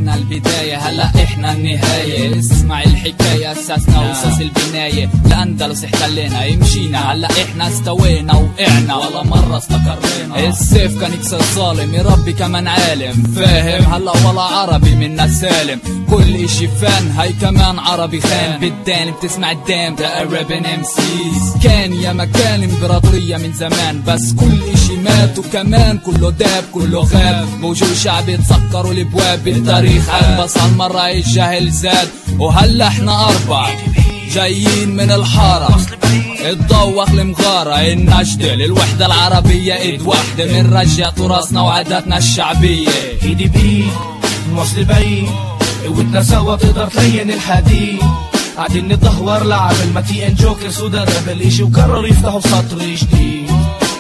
كنا البداية هلا احنا النهاية. اسمع الحكاية اساسنا واساس البناية. الأندلس احتلينا يمشينا هلا احنا استوينا وقعنا ولا مرة استقرينا. السيف كان يكسر ظالم يربي كمان عالم فاهم. هلا ولا عربي منا سالم كل اشي فان هاي كمان عربي خان. بالدان بتسمع الدام ده Arabian MCs. كان يا مكان امبراطورية من زمان بس كل اشي مات وكمان كله داب كله غاب. موجود شعب يتسكروا الابواب بالتاريخ عاد بس هالمرة الجهل زاد. وهلا احنا 4 جايين من الحارة الضوخ المغارة النجدة للوحدة العربية ايد واحدة من رجع تراثنا وعاداتنا الشعبية. ايدي بيد نوصل بعيد قوتنا سوا تقدر تلين الحديد. قاعدين نتدهور لعب ما تي ان جوكرز ودرب الاشي وقرروا يفتحوا سطر جديد.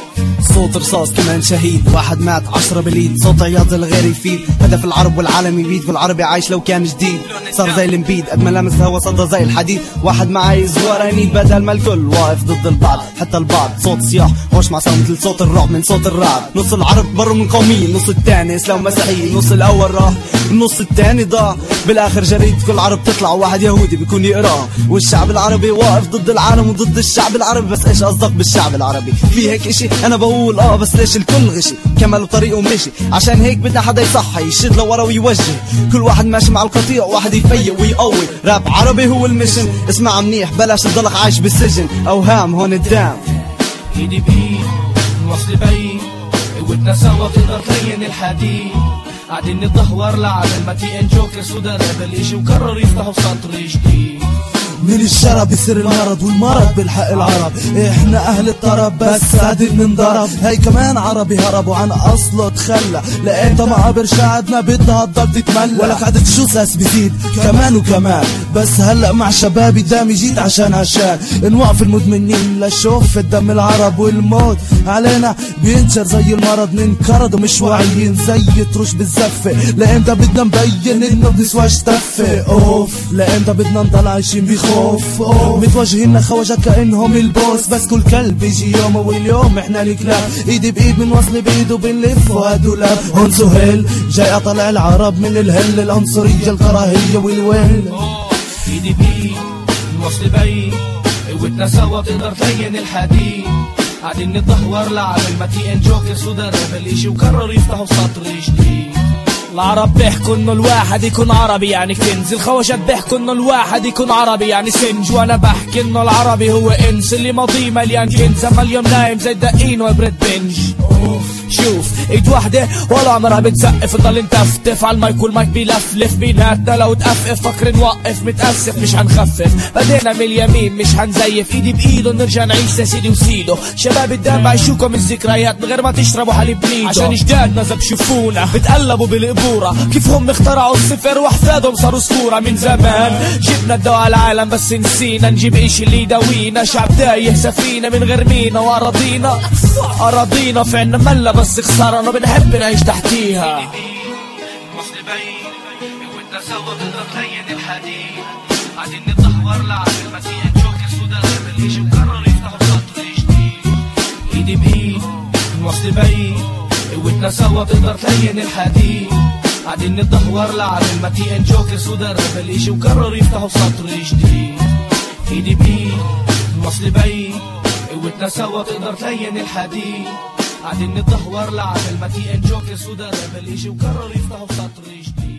صوت رصاص كمان شهيد واحد مات 10 باليد. صوت عياط الغير يفيد هدف العرب والعالم يبيد. والعربي عايش لو كان جديد صار زي الانبيد قد ما لمس الهوا صدى زي الحديد. واحد معي زوار عنيد بدل ما الكل واقف ضد البعض حتى البعض. صوت صياح هوش مع صوت مثل صوت الرعب من صوت الرعب. نص العرب بروا من قومية النص الثاني اسلام مسيحيين. النص الاول راح النص الثاني ضاع. بالاخر جريدة كل عرب تطلع وواحد يهودي بيكون يقراه. والشعب العربي واقف ضد العالم وضد الشعب العربي. بس ايش قصدك بالشعب العربي؟ في هيك اشي انا بقول بس ليش الكل غشي كمل وطريقه مشي. عشان هيك بدنا حدا يصحي يشد لورا ويوجه. كل واحد ماشي مع القطيع واحد يفيق ويقوي. راب عربي هو المشن اسمع منيح بلاش تضلك عايش بالسجن. اوهام هون الدام. ايدي بيد نوصل بعيد قوتنا سوا تقدر تلين الحديد. قاعدين نتدهور لعب ما تي ان جوكرز ودرب الاشي وقرروا يفتحوا سطر جديد. من الشرب يصير المرض والمرض بالحق العرب. احنا اهل الطرب بس قاعدين ننضرب. هاي كمان عربي هربوا عن اصله تخلى. لقيتها مقابر شعبنا بدها تضل تتملى. ولك عدد شو ساس بزيد كمان وكمان. بس هلا مع شبابي دامي جيت عشان نوقف المدمنين لشوف الدم العرب. والموت علينا بينشر زي المرض. ننكرد ومش واعيين زي تروش بالزفة. لامتى بدنا نبين انه بنسواش تفة. اوف لامتى بدنا نضل عايشين بخوف. متواجهين خواجات كأنهم البوس. بس كل كلب يجي يوم واليوم احنا الكلاب. ايدي بايد بنوصل بايد وبنلف وهدولاب. هون سهيل جاي اطلع العرب من الهل. العنصرية الكراهية والويل. ايدي بايد نوصل بعيد قوتنا سوا تقدر تلين الحديد. قاعدين نتدهور لعب ما تي ان جوكرز ودرب الاشي وقرروا يفتحوا سطر جديد. العرب بيحكوا انه الواحد يكون عربي يعني كنز. الخواجات بيحكوا انه الواحد يكون عربي يعني سنج. وانا بحكي انه العربي هو انس اللي ماضيه مليان كنز. اما اليوم نايم زي الدقين وبرد بنج. شوف ايد واحدة ولا عمرها بتسقف. نضل نتفتف على المايك والمايك بيلفلف بيناتنا. لو تقفف فكر نوقف متأسف مش هنخفف. بدينا من اليمين مش هنزيف. ايدي بايده نرجع نعيش يا سيدي وسيدو. شباب الدم بعيشوكم الذكريات من غير ما تشربوا حليب نيدو. عشان جدادنا زب شوفونا بتقلبوا بالقبورة. كيفهم اخترعوا الصفر واحفادهم صاروا صورة. من زمان جبنا الدواء على العالم بس نسينا نجيب ايش اللي يداوينا. شعب تايه سفينة من غير مينا. واراضينا في عنا ملا بس خسارة بنحب نعيش تحتيها. وصل بعيد قوتنا سوا تقدر تلين الحديد. قاعدين نتدهور لعب ما تي ان جوكرز ودرب الاشي وقرروا يفتحوا سطر جديد. ايدي بايد وصل بعيد قوتنا سوا تقدر تلين الحديد. قاعدين نتدهور لعب ما تي ان جوكرز ودرب الاشي وقرروا يفتحوا سطر جديد. ايدي بايد وصل بعيد قوتنا سوا تقدر تلين الحديد. قاعدين نتدهور لعب ما تي ان جوكرز ودرب الاشي وقرروا يفتحوا سطر جديد.